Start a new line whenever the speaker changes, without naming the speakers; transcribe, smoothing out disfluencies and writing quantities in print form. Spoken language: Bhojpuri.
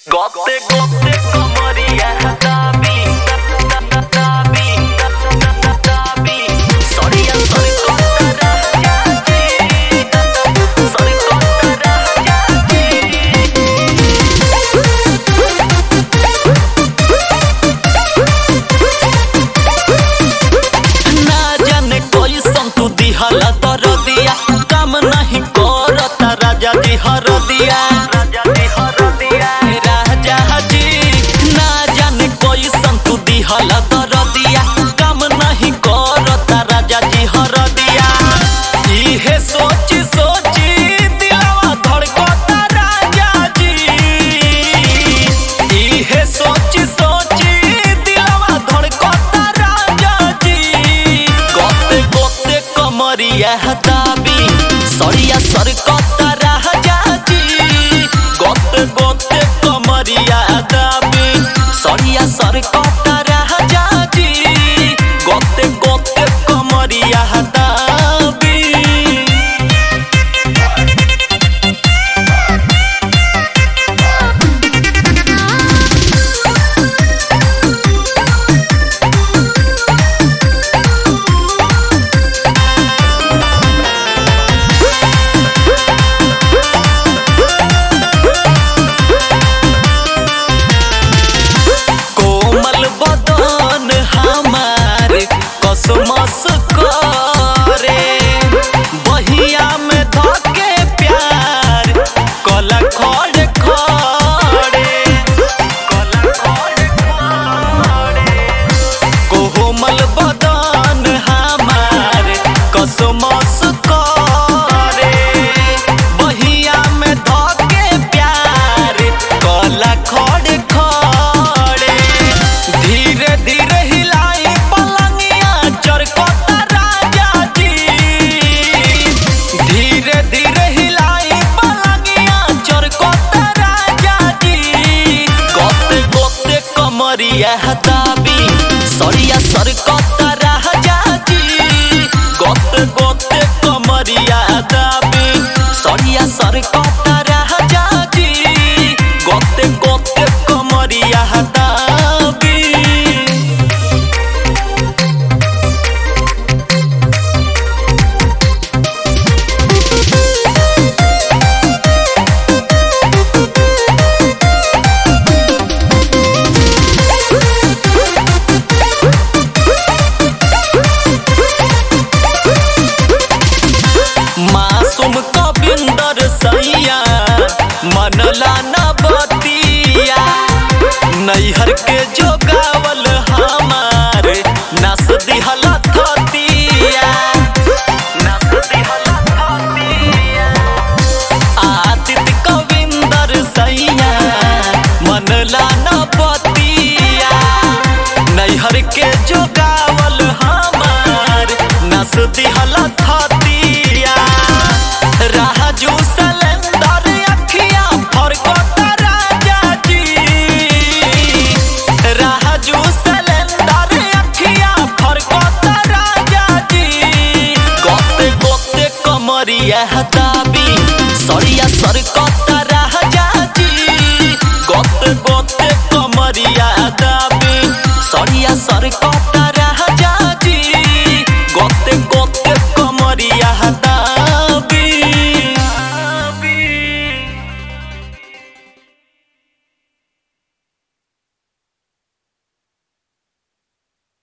Gote gote kamaria tabi tabi tabi sorry sorry kotara sorry kotara ना जाने कोई संतु दिहला तर दिया काम नहीं करता राजा जी हर दिया राजा जी हर दिया राजा जी ना जाने कोई संतु दिहला तर दिया काम नहीं करता राजा जी हर दिया इहे सोची सोची दिलवा धड़कता राजा जी इहे सोची सोची दिलवा धड़कता राजा जी गोते गोते कमरिया हताबी सरिया सरकता राजा जी गोते गोते कमरिया हताबी सरिया सरकता राजा जी गोते गोते कमरिया हताबी कोमल बदन हमार कसमस करे बहिया में धके प्यार कला खड़े खड़े कला खड़े खड़े कोमल बदन हमार कसमस करे बहिया में धके प्यार कला खड़े खड़े धीरे धीरे हिलाई पलंगिया चरकता राजा जी धीरे धीरे हिलाई पलंगिया चरकता राजा जी गोते गोते कमरिया हताबी सरिया सरकता राजा जी गोते गोते कमरिया हताबी सरिया सरकता राजा जी गोते गोते कमरिया हताबी मासूम कविंदर सैया मनला न बतिया नैहर के जोगावल हमार नस दिहला थतिया नस दिहला थतिया आदित्य कविंदर सैया मनला न बतिया नैहर के जोगावल हमार नस दिहला थतिया राजू सलेंदर अखिया फरकता राजा जी राजू सलेंदर अखिया फरकता राजा जी गोते गोते कमरिया हता